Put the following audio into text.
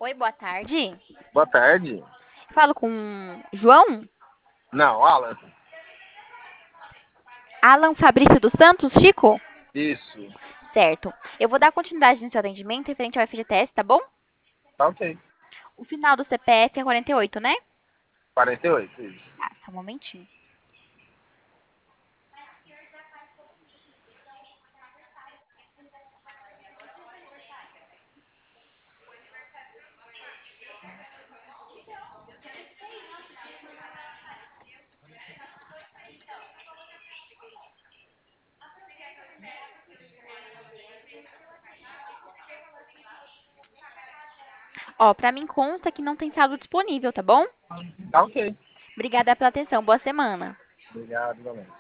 Oi, boa tarde. Boa tarde. Falo com João Não, Alan. Alan Fabrício dos Santos, Chico? Isso. Certo. Eu vou dar continuidade no seu atendimento referente ao FGTS, tá bom? Tá ok. O final do CPF é 48, né? 48, isso. Tá, só um momentinho. Ó, pra mim consta que não tem saldo disponível, tá bom? Tá ok. Obrigada pela atenção. Boa semana. Obrigado, galera.